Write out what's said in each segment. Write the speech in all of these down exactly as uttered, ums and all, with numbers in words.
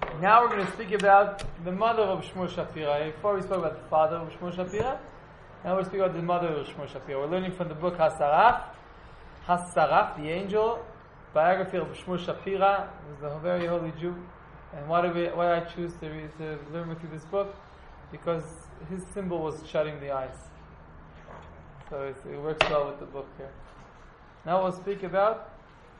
Now we're going to speak about the mother of Shmuel Shapira. Before we spoke about the father of Shmuel Shapira, now we're speaking about the mother of Shmuel Shapira. We're learning from the book Hasaraf, Hasaraf, the angel, biography of Shmuel Shapira, who was a very holy Jew. And why do we, why I choose to, read, to learn with you this book? Because his symbol was shutting the eyes. So it's, it works well with the book here. Now we'll speak about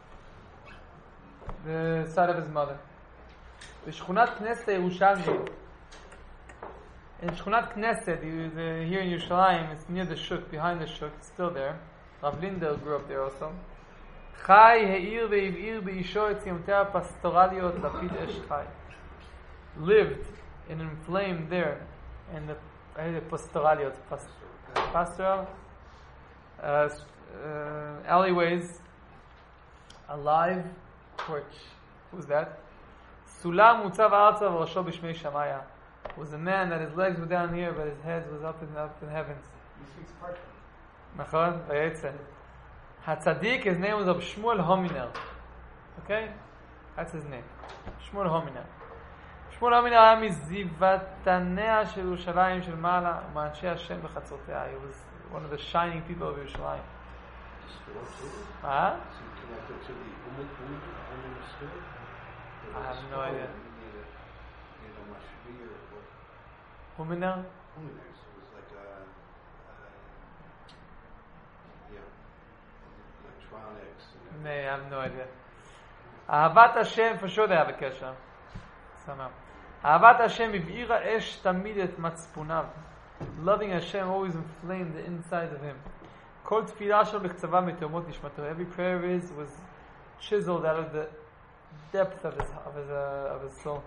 the side of his mother. The Shchunat Knesset Yerushalmi. In Shchunat Knesset, here in Yerushalayim, it's near the Shuk, behind the Shuk, it's still there. Rav Lindell grew up there also. Chai He'ir Ve'iv'ir Be'isho Etziomtea Pastoraliot Lapid Esh Chai. Lived and inflamed there in the uh, Pastoraliot, pastoral uh, uh, alleyways, alive torch. Who's that? Sulam Mutzav Arza V'Rosho B'Shmei Shamaya. Was a man that his legs were down here, but his head was up in up in heavens. He speaks Persian. Nachon, Vayetze. Hatzadik, his name was of Shmuel Hominer. Okay, that's his name. Shmuel Hominer. Shmuel Hominer היה מזיוותניה של ירושלים של מעלה ומאנשי השם בחצרותיה. He was one of the shining people of Yerushalayim. Huh? I have no idea. Huminer? Huminer, so it was like a, uh, yeah, electronics. And No, I have no idea. אהבת השם, for sure they have a kesher. Somehow. אהבת השם הבעירה אש תמיד את מצפוניו. Loving Hashem always inflamed the insides of him. כל תפילה שלו בקצבה מתאומות נשמתו. Every prayer of his was chiseled out of the depth of his, of his, uh, of his soul.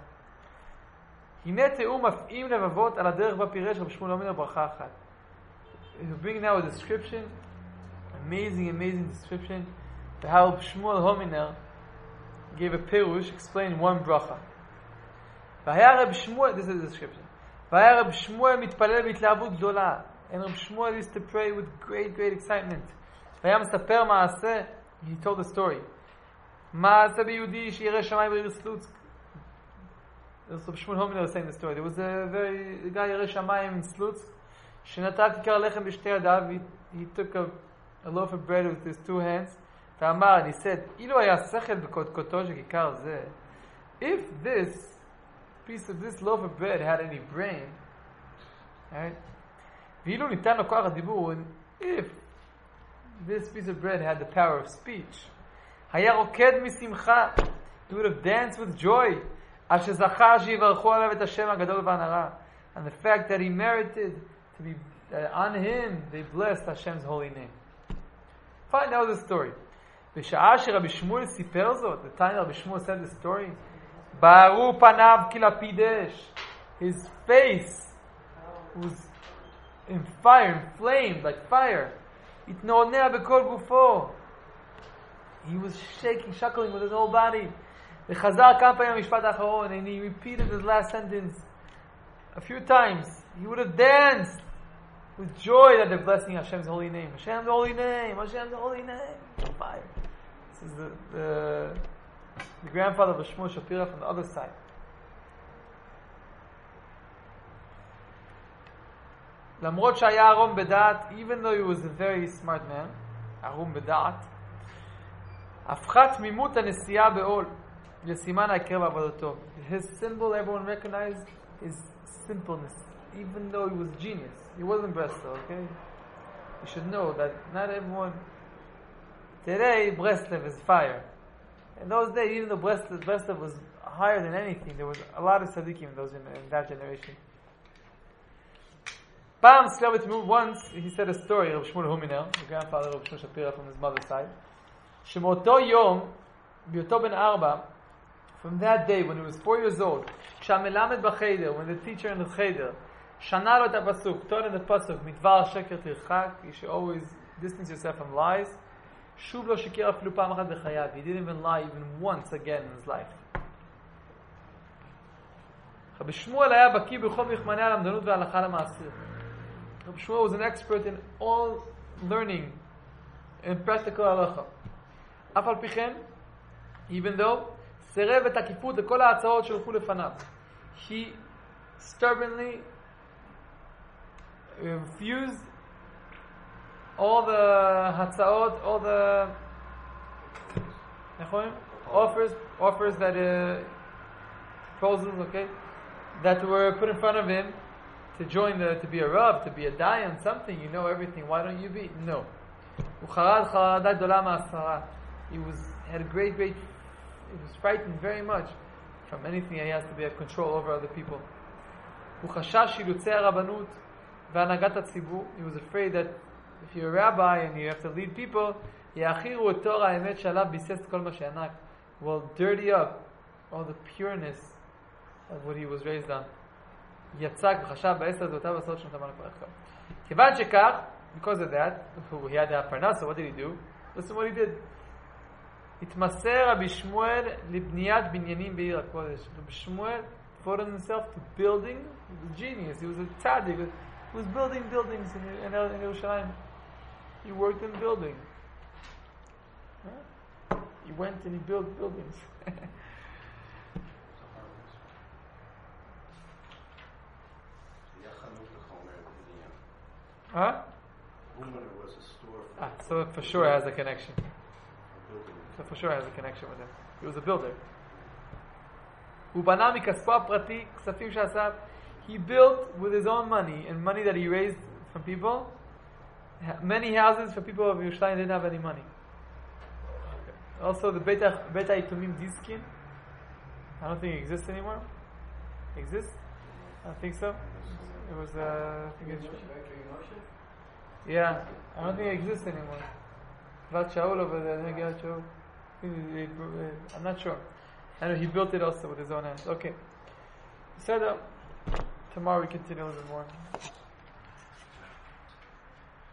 הנה תיאור מפעים לבבות על הדרך בה פירש רב שמואל הומינר ברכה אחת. He'll bring now a description, amazing, amazing description, of how Shmuel Hominer gave a pirush, explained one bracha. והיה רב שמואל, this is the description, והיה רב שמואל מתפלל בהתלהבות גדולה, and רב שמואל used to pray with great, great excitement. והיה מספר מעשה, he told the story, מעשה ביהודי שירא שמיים בעיר סלוצק. So Shmuel Hominer was saying the story. There was a very a guy ירא שמיים in Slutsk, שנטל כיכר לחם בשתי ידיו, he, he took a, a loaf of bread with his two hands, ואמר, and he said, אילו היה שכל בקודקודו של כיכר זה, if this piece of this loaf of bread had any brain, right? ואילו ניתן לו כוח הדיבור, and if this piece of bread had the power of speech, היה רוקד משמחה, he would have danced with joy, על שזכה שיברכו עליו את השם הגדול והנרא, and the fact that he merited to be uh, on him they blessed Hashem's holy name. Find out the story. בשעה שרבי שמואל סיפר זאת, the time רבי שמואל said the story, בערו פניו כלפיד אש, his face was in fire, inflamed like fire, התנענע בכל גופו, he was shaking, shuckling with his whole body. וחזר כמה פעמים המשפט האחרון, and he repeated his last sentence a few times. He would have danced with joy that they're blessing Hashem's holy name. Hashem's holy name, Hashem's holy name. Fire. This is the, the, the grandfather of Shmuel Shapira from the other side. למרות שהיה ארום בדעת, even though he was a very smart man, ארום בדעת, הפכה תמימות הנסיעה בעול. לסימן העיקר בעבודתו. His symbol everyone recognized is simpleness, even though he was a genius. He wasn't Breslev, okay? You should know that not everyone. Today, Breslev is fire. In those days, even though Breslev, Breslev was higher than anything, there was a lot of tzaddikim in, those, in, in that generation. פעם סלב בתמימות, once he said a story of Shmuel Hominer, the grandfather of Shmuel Shapira from his mother's side, שמאותו יום, בהיותו בן ארבע, from that day, when he was four years old, כשהמלמד בחדר, when the teacher in the cheder, שנה לו את הפסוק, taught in the pasuk, מדבר השקר תרחק, you should always distance yourself from lies, שוב לא שיקר אפילו פעם אחת בחייו, he didn't even lie even once again in his life. רבי שמואל היה בקיא בכל מכמני הלמדנות וההלכה למעשה. רבי שמואל was an expert in all learning in practical halacha. אף על פי כן, even though סירב בתקיפות לכל ההצעות שהלכו לפניו. He stubbornly refused all the הצעות, all the offers, offers that uh, proposals, okay, that were put in front of him to join the, to be a Rav, to be a Dayan, something, you know everything, why don't you be? No. He was had a great, great, he was frightened very much from anything that he has to be have control over other people. He was afraid that if you're a rabbi and you have to lead people, will dirty up all the pureness of what he was raised on. Because of that, he had to have parnasa, so what did he do? Listen what he did. התמסר רבי שמואל לבניית בניינים בעיר הקודש. רבי שמואל devoted himself to building. He was a genius. He was a tzaddik. He was building buildings in, in, in Yerushalayim. He worked in building. Huh? He went and he built buildings. Huh? Was a store for Ah, so for sure it has a connection. So for sure it has a connection with him. He was a builder. הוא בנה מכספו הפרטי, כספים שעשה. He built with his own money and money that he raised from people. Many houses for people of Yerushalayim didn't have any money. Also the Beit HaYitumim Diskin, I don't think it exists anymore. Exists? I don't think so. It was uh, I think it's, yeah, I don't think it exists anymore. Gvat Shaul over there, I think Gvat Shaul. I'm not sure. I know he built it also with his own hands. Okay. So uh, tomorrow we continue a little bit more.